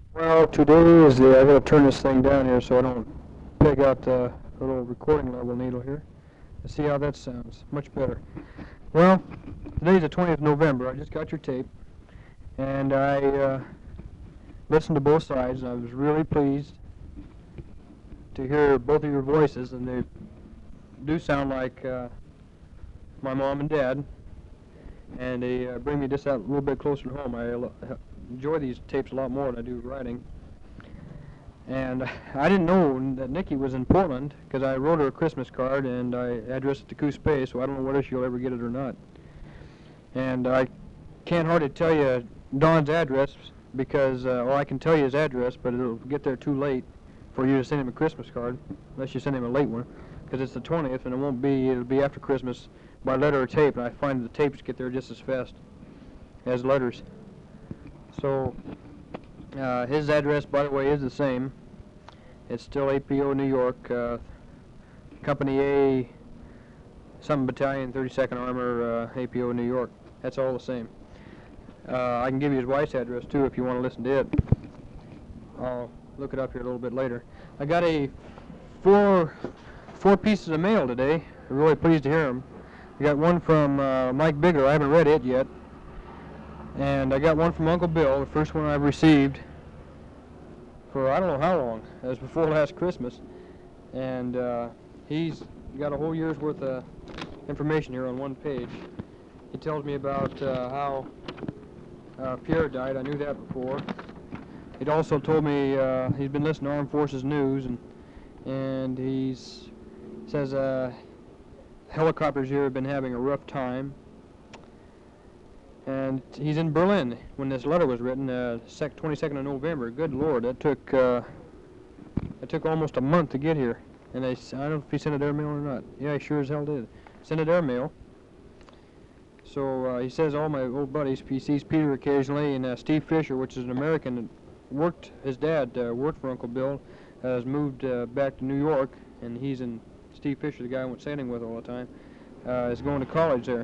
Well, today is I gotta turn this thing down here so I don't peg out the little recording level needle here. Let's see how that sounds. Much better. Well, today's the 20th of November. I just got your tape, and I listened to both sides, and I was really pleased to hear both of your voices, and they do sound like my mom and dad, and they bring me just that little bit closer to home. I enjoy these tapes a lot more than I do writing. And I didn't know that Nikki was in Portland because I wrote her a Christmas card and I addressed it to Coos Bay, so I don't know whether she'll ever get it or not. And I can't hardly tell you Don's address because, well, I can tell you his address, but it'll get there too late for you to send him a Christmas card, unless you send him a late one, because it's the 20th and it'll be after Christmas by letter or tape, and I find the tapes get there just as fast as letters. So his address, by the way, is the same. It's still APO New York, Company A, some Battalion, 32nd Armor, APO New York. That's all the same. I can give you his wife's address too if you want to listen to it. I'll look it up here a little bit later. I got four pieces of mail today. I'm really pleased to hear them. I got one from Mike Bigler. I haven't read it yet. And I got one from Uncle Bill, the first one I've received for I don't know how long. It was before last Christmas. And he's got a whole year's worth of information here on one page. He tells me about how Pierre died. I knew that before. He'd also told me he's been listening to Armed Forces News, and he says helicopters here have been having a rough time. And he's in Berlin when this letter was written, 22nd of November. Good Lord, that took almost a month to get here. And I don't know if he sent it airmail or not. Yeah, he sure as hell did. Sent it airmail. So he says all my old buddies, he sees Peter occasionally, and Steve Fisher, which is an American that his dad worked for Uncle Bill, has moved back to New York, and Steve Fisher, the guy I went sailing with all the time, is going to college there.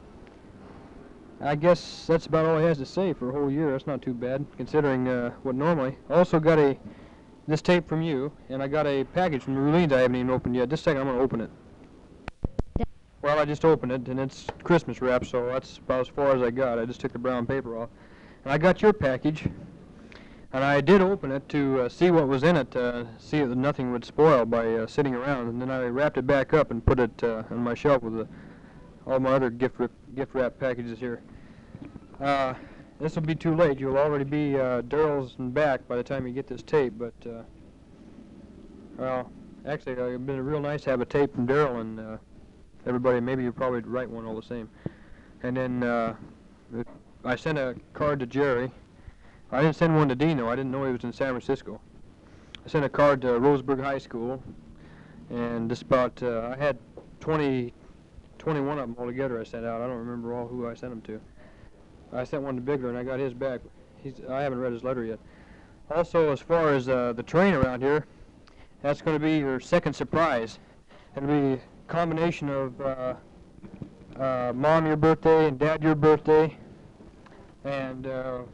I guess that's about all he has to say for a whole year. That's not too bad, considering what normally. I also got this tape from you, and I got a package from Rulene's I haven't even opened yet. Just a second, I'm going to open it. Well, I just opened it, and it's Christmas wrap, so that's about as far as I got. I just took the brown paper off. And I got your package, and I did open it to see what was in it, see that nothing would spoil by sitting around, and then I wrapped it back up and put it on my shelf with all my other gift wrap packages here. This will be too late. You'll already be Daryl's and back by the time you get this tape, but, well, actually, it'd been real nice to have a tape from Daryl and everybody. Maybe you'll probably write one all the same. And then I sent a card to Jerry. I didn't send one to Dino. I didn't know he was in San Francisco. I sent a card to Roseburg High School, and just about, I had 21 of them altogether I sent out. I don't remember all who I sent them to. I sent one to Bigler, and I got his back. I haven't read his letter yet. Also, as far as the train around here, that's going to be your second surprise. It'll be a combination of Mom, your birthday, and Dad, your birthday, and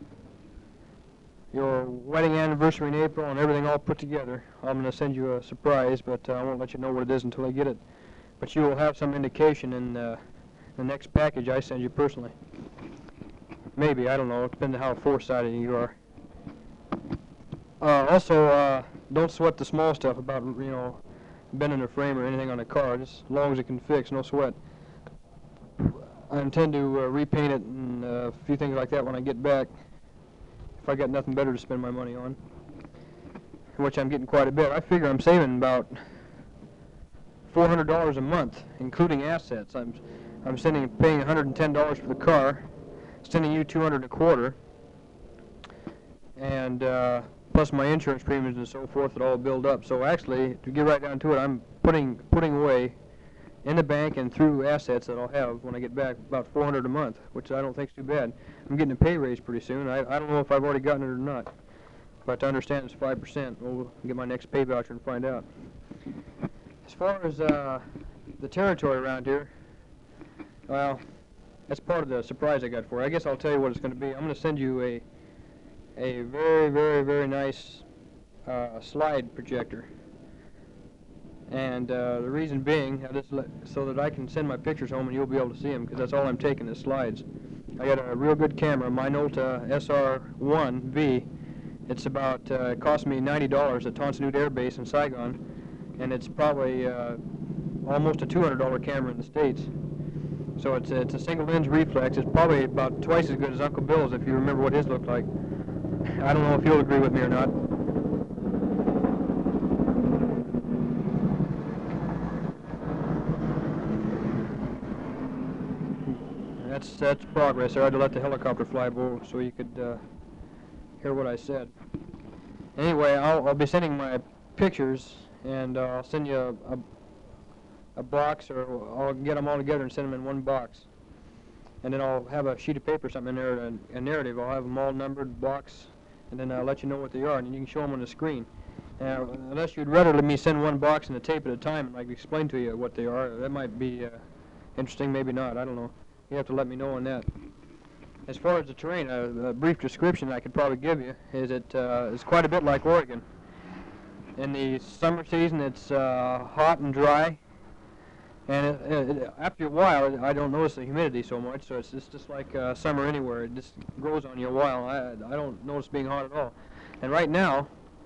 your wedding anniversary in April, and everything all put together. I'm going to send you a surprise, but I won't let you know what it is until I get it. But you will have some indication in the next package I send you personally. Maybe, I don't know. It depends on how foresighted you are. Also, don't sweat the small stuff about, bending the frame or anything on the car. Just as long as it can fix, no sweat. I intend to repaint it and a few things like that when I get back, if I got nothing better to spend my money on, which I'm getting quite a bit. I figure I'm saving about $400 a month, including assets. I'm paying $110 for the car, sending you $200 a quarter, and plus my insurance premiums and so forth that all build up. So actually, to get right down to it, I'm putting away in the bank and through assets that I'll have when I get back about $400 a month, which I don't think is too bad. I'm getting a pay raise pretty soon. I don't know if I've already gotten it or not, but to understand it's 5%. We'll get my next pay voucher and find out. As far as the territory around here, well, that's part of the surprise I got for you. I guess I'll tell you what it's going to be. I'm going to send you a very, very, very nice slide projector. And the reason being, so that I can send my pictures home and you'll be able to see them, because that's all I'm taking is slides. I got a real good camera, Minolta SR1V. It's about, it cost me $90 at Tan Son Nhut Air Base in Saigon, and it's probably almost a $200 camera in the States. So it's a single lens reflex. It's probably about twice as good as Uncle Bill's, if you remember what his looked like. I don't know if you'll agree with me or not. That's progress there. I had to let the helicopter fly over so you could hear what I said. Anyway, I'll be sending my pictures, and I'll send you a box, or I'll get them all together and send them in one box. And then I'll have a sheet of paper or something in there, a narrative. I'll have them all numbered, box, and then I'll let you know what they are, and then you can show them on the screen. Unless you'd rather let me send one box and a tape at a time and like explain to you what they are, that might be interesting, maybe not, I don't know. You have to let me know on that. As far as the terrain, a brief description I could probably give you is it's quite a bit like Oregon. In the summer season, it's hot and dry, and after a while, I don't notice the humidity so much, so it's just like summer anywhere. It just grows on you a while. I don't notice being hot at all. And right now,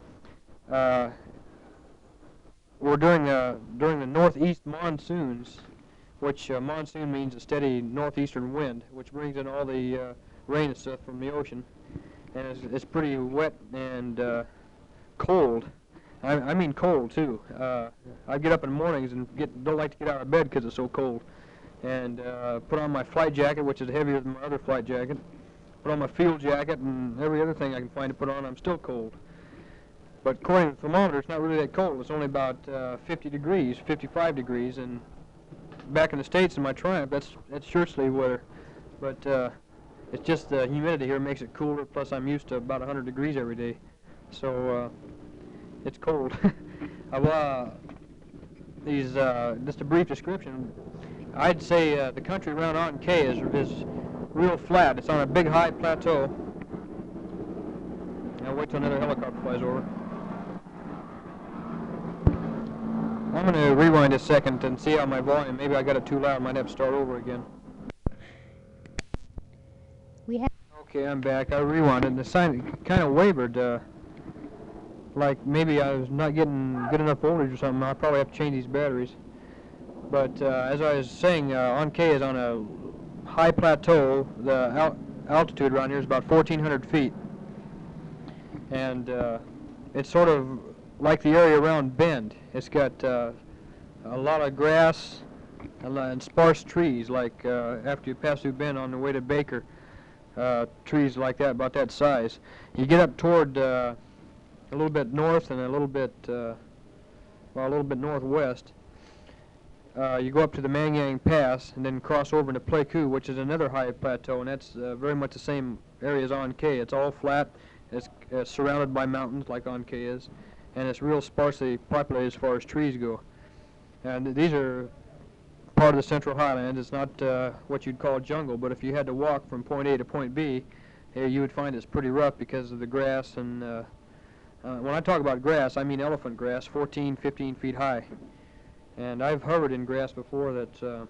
we're during the northeast monsoons, which monsoon means a steady northeastern wind, which brings in all the rain and stuff from the ocean. And it's pretty wet and cold. I mean cold, too. I get up in the mornings and don't like to get out of bed because it's so cold. And put on my flight jacket, which is heavier than my other flight jacket. Put on my field jacket and every other thing I can find to put on. I'm still cold. But according to the thermometer, it's not really that cold. It's only about 50 degrees, 55 degrees, and back in the States in my Triumph, that's shirt sleeve weather. But it's just the humidity here makes it cooler, plus I'm used to about 100 degrees every day. So it's cold. Just a brief description. I'd say the country around Ankei is real flat. It's on a big high plateau. I'll wait till another helicopter flies over. I'm going to rewind a second and see how my volume, maybe I got it too loud, I might have to start over again. Okay, I'm back. I rewound and the sign kind of wavered, like maybe I was not getting good enough voltage or something. I'll probably have to change these batteries. But as I was saying, Ankei is on a high plateau. The altitude around here is about 1,400 feet. And it's sort of like the area around Bend. It's got a lot of grass and sparse trees, like after you pass through Bend on the way to Baker, trees like that, about that size. You get up toward a little bit north and a little bit northwest. You go up to the Mangyang Pass and then cross over into Pleiku, which is another high plateau, and that's very much the same area as Ankei. It's all flat. It's surrounded by mountains like Ankei is, and it's real sparsely populated as far as trees go. And these are part of the Central Highlands. It's not what you'd call jungle, but if you had to walk from point A to point B, you would find it's pretty rough because of the grass. And when I talk about grass, I mean elephant grass, 14, 15 feet high. And I've hovered in grass before that,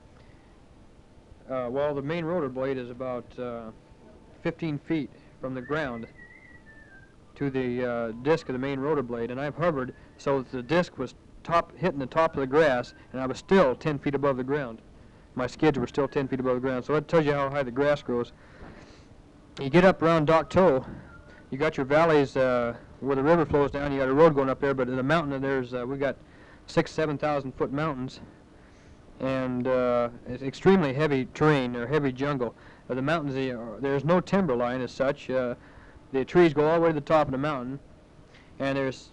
well, the main rotor blade is about 15 feet from the ground to the disc of the main rotor blade, and I've hovered so that the disc was hitting the top of the grass, and I was still 10 feet above the ground. My skids were still 10 feet above the ground, so that tells you how high the grass grows. You get up around Dak To, you got your valleys where the river flows down, you got a road going up there, but in the mountain there's, we got 7,000 foot mountains, and it's extremely heavy terrain, or heavy jungle. The mountains, there's no timber line as such. The trees go all the way to the top of the mountain, and there's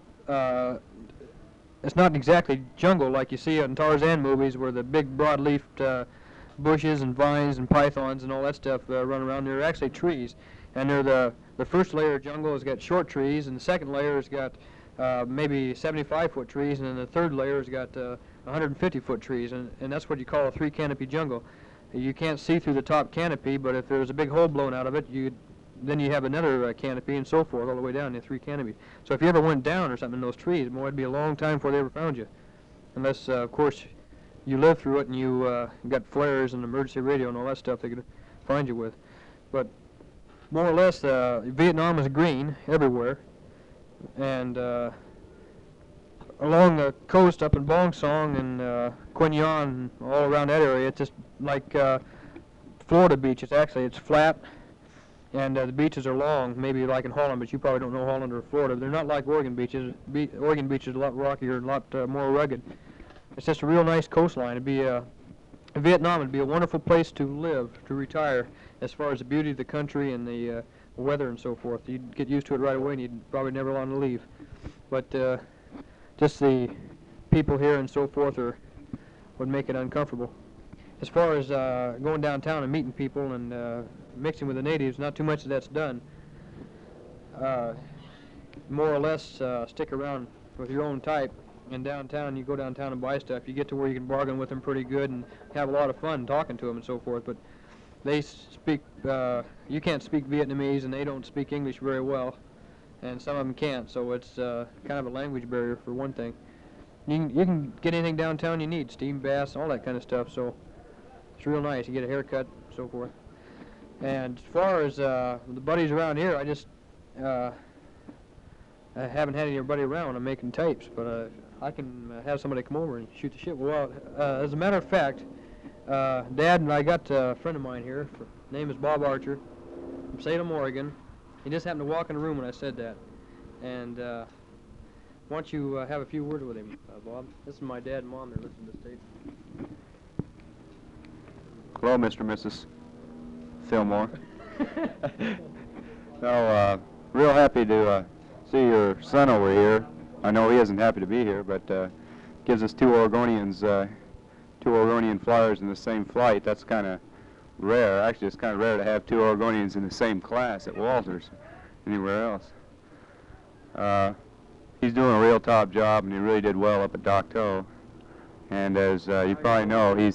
it's not exactly jungle like you see in Tarzan movies where the big broad-leafed bushes and vines and pythons and all that stuff run around. They're actually trees, and they're the first layer of jungle has got short trees, and the second layer has got maybe 75-foot trees, and then the third layer has got 150-foot trees, and that's what you call a three-canopy jungle. You can't see through the top canopy, but if there was a big hole blown out of it, then you have another canopy and so forth all the way down, the 3 canopies. So if you ever went down or something in those trees, boy, it'd be a long time before they ever found you. Unless, of course, you lived through it and you got flares and emergency radio and all that stuff they could find you with. But more or less, Vietnam is green everywhere. And along the coast up in Bong Song and Quin Yon, all around that area, it's just like Florida beaches. Actually, it's flat, and the beaches are long, maybe like in Holland, but you probably don't know Holland or Florida. They're not like Oregon beaches. Oregon beach is a lot rockier, a lot more rugged. It's just a real nice coastline. It'd be Vietnam would be a wonderful place to live, to retire, as far as the beauty of the country and the weather and so forth. You'd get used to it right away, and you'd probably never want to leave. But just the people here and so forth would make it uncomfortable. As far as going downtown and meeting people and mixing with the natives, not too much of that's done. More or less stick around with your own type. In downtown, you go downtown and buy stuff. You get to where you can bargain with them pretty good and have a lot of fun talking to them and so forth. But they speak, you can't speak Vietnamese and they don't speak English very well. And some of them can't, so it's kind of a language barrier for one thing. You can get anything downtown you need, steamed bass, all that kind of stuff, so it's real nice. You get a haircut, so forth. And as far as the buddies around here, I just I haven't had anybody around when I'm making tapes, but I can have somebody come over and shoot the shit. Well, as a matter of fact, Dad and I got a friend of mine here. His name is Bob Archer from Salem, Oregon. He just happened to walk in the room when I said that. And why don't you have a few words with him, Bob? This is my dad and mom. They're listening to this tape. Hello, Mr. and Mrs. Fillmore. So, real happy to see your son over here. I know he isn't happy to be here, but gives us two Oregonians, two Oregonian flyers in the same flight. That's kind of rare. Actually, it's kind of rare to have two Oregonians in the same class at Walters, anywhere else. He's doing a real top job, and he really did well up at Dak To. And as you probably know, he's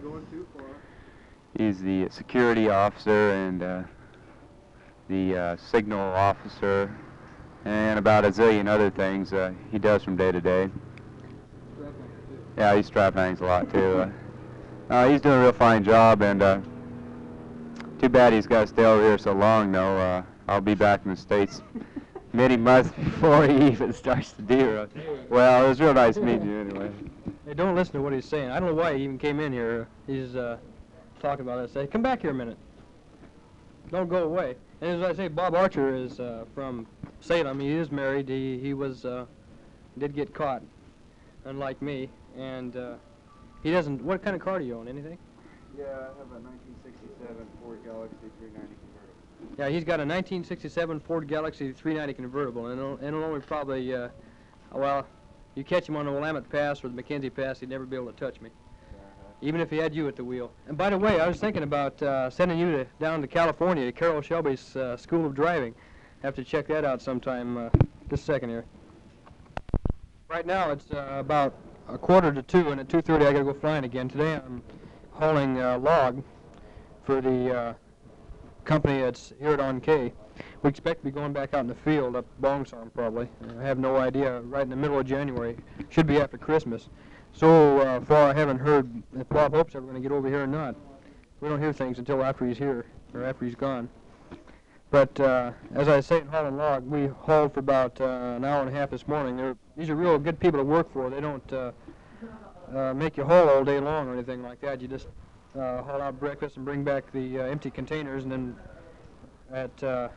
the security officer and the signal officer, and about a zillion other things he does from day to day. Yeah, he strap hangs a lot too. He's doing a real fine job, and too bad he's got to stay over here so long, though. I'll be back in the States many months before he even starts to deer. Well, it was real nice meeting you anyway. Hey, don't listen to what he's saying. I don't know why he even came in here. He's talking about it. Say, come back here a minute. Don't go away. And as I say, Bob Archer is from Salem. He is married. He was did get caught, unlike me. And he doesn't. What kind of car do you own? Anything? Yeah, I have a 1967 Ford Galaxy 390 convertible. Yeah, he's got a 1967 Ford Galaxy 390 convertible, and it'll only probably, well, you catch him on the Willamette Pass or the McKenzie Pass, he'd never be able to touch me, even if he had you at the wheel. And by the way, I was thinking about sending you down to California to Carroll Shelby's School of Driving. Have to check that out sometime. Just a second here. Right now it's about 1:45, and at 2:30 I got to go flying again. Today I'm hauling log for the company that's here at On K. We expect to be going back out in the field up Bong Song probably. I have no idea. Right in the middle of January. Should be after Christmas. So far I haven't heard if Bob Hope's ever going to get over here or not. We don't hear things until after he's here or after he's gone. But as I say in hauling log, we hauled for about an hour and a half this morning. These are real good people to work for. They don't make you haul all day long or anything like that. You just haul out breakfast and bring back the empty containers, and then at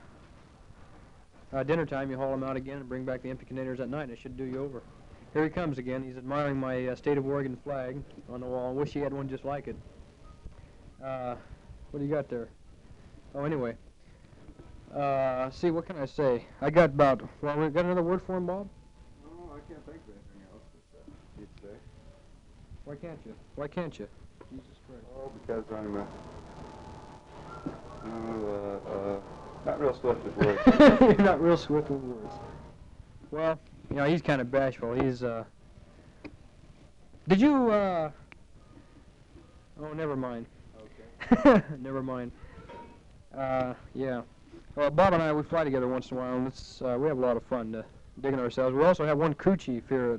dinner time you haul them out again and bring back the empty containers at night. It should do you over. Here he comes again. He's admiring my State of Oregon flag on the wall. I wish he had one just like it. What do you got there? Oh, anyway. See, what can I say? I got about, well, we got another word for him, Bob? No, I can't think of anything else that you'd say. Why can't you? Why can't you? Jesus Christ. Oh, because I'm not real swift with words. You're not real swift with words. Well, you know, he's kind of bashful. He's, did you, oh, never mind. Okay. Never mind. Yeah. Well, Bob and I, we fly together once in a while, and we have a lot of fun digging ourselves. We also have one crew chief here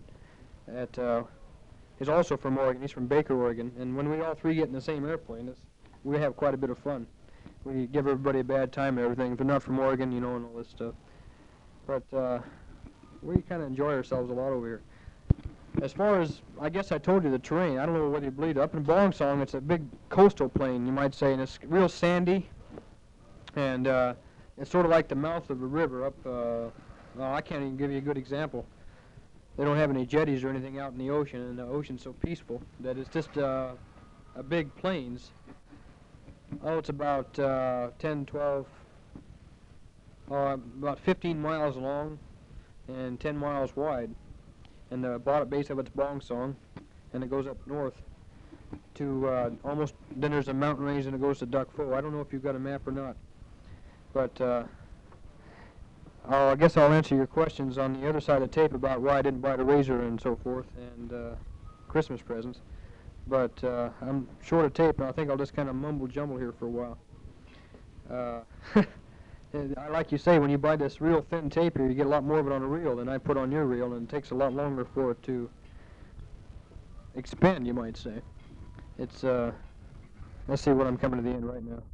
he's also from Oregon. He's from Baker, Oregon. And when we all three get in the same airplane, we have quite a bit of fun. We give everybody a bad time and everything. If they're not from Oregon, you know, and all this stuff. But we kind of enjoy ourselves a lot over here. As far as, I guess I told you the terrain. I don't know whether you believe it. Up in Bongsong, it's a big coastal plain, you might say, and it's real sandy. And it's sort of like the mouth of a river up, well, I can't even give you a good example. They don't have any jetties or anything out in the ocean, and the ocean's so peaceful that it's just a big plains. Oh, it's about 10, 12, about 15 miles long and 10 miles wide. And the bottom base of it's Bongsong, and it goes up north to almost, then there's a mountain range and it goes to Duck Pho. I don't know if you've got a map or not, but I guess I'll answer your questions on the other side of the tape about why I didn't buy the razor and so forth, and Christmas presents. But I'm short of tape, and I think I'll just kind of mumble jumble here for a while. Like you say, when you buy this real thin tape here, you get a lot more of it on a reel than I put on your reel, and it takes a lot longer for it to expand, you might say. It's, let's see what I'm coming to the end right now.